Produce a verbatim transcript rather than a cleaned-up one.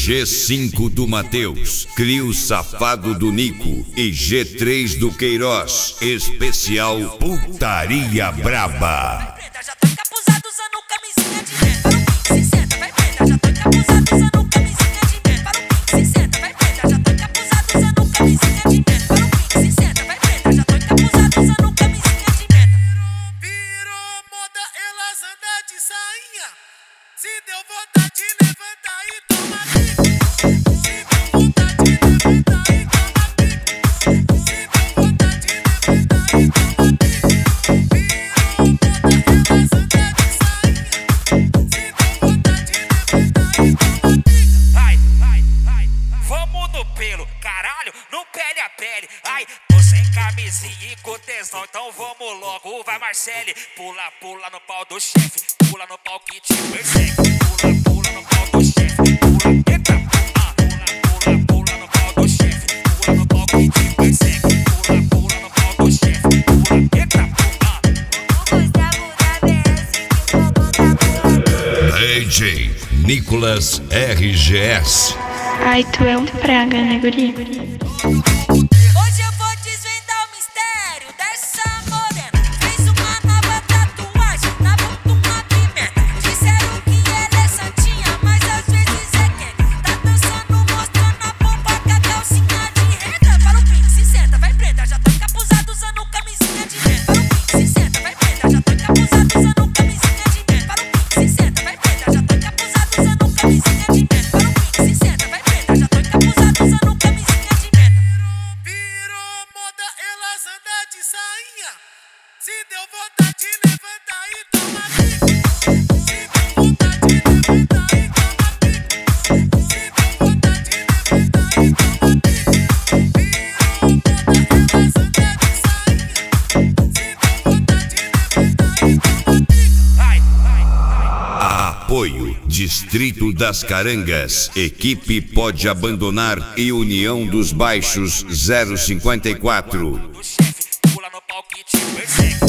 G cinco do Matheus, Crio Safado do Nico e G três do Queiroz. Especial Putaria Braba. Já tô encapuzado usando camisinha de dentro. Para o pique, se senta, vai preta. Já tô encapuzado usando camisinha de dentro. Para o pique, se senta, vai preta. Já tô encapuzado usando camisinha de dentro. Para o pique, se senta, vai preta. Já tô encapuzado usando camisinha de dentro. Virou moda elas andar de sainha. Se deu vontade, levanta e toma pique. Se deu vontade, levanta e toma pique. Se deu vontade, levanta e toma pique. Virou moda elas andar de sainha. Se deu vontade, levanta e toma pique. Ai, ai, ai, vamos no pelo, caralho, no pele a pele. Ai, tô sem camisinha e com tesão, então vamos logo. Vai Marcele, pula, pula no pau do chefe. Pula no pau que te persegue. Pula, pula no pau do chefe. Pula, eita, ah, pula, pula, pula no pau do chefe. Pula no pau que te persegue. Pula, pula no pau do chefe. Pula, eita, ah. O Gustavo da B S que o povo tá D J Nicolas R G S. Ai, tu é um praga, né, guri? Hoje eu vou desvendar o mistério dessa morena. Fez uma nova tatuagem na bunda uma pimenta. Disseram que ela é santinha, mas às vezes é quem tá dançando, mostrando a pompa com a calcinha de renda. Para o pique, se senta, vai preta. Já tô encapuzado usando camisinha de dentro. Para o pique, se senta, vai preta. Já tô encapuzado usando camisinha de dentro. Para o pique, se senta, vai preta. Já tô encapuzado usando camisinha de dentro. Para o pique, se senta, vai preta. Já tô encapuzado usando camisinha de dentro. Virou moda elas andar de sainha. Se deu vontade, levanta e toma pique. Se deu vontade, levanta e toma pique. Se deu vontade, levanta e toma pique. Virou moda elas andar de sainha. Se deu vontade, levanta e toma pique. Ai, ai, ai. Apoio Distrito das Carangas. Equipe Pode Abandonar e União dos Baixos zero cinquenta e quatro. Do chefe, pula no pau que te persegue.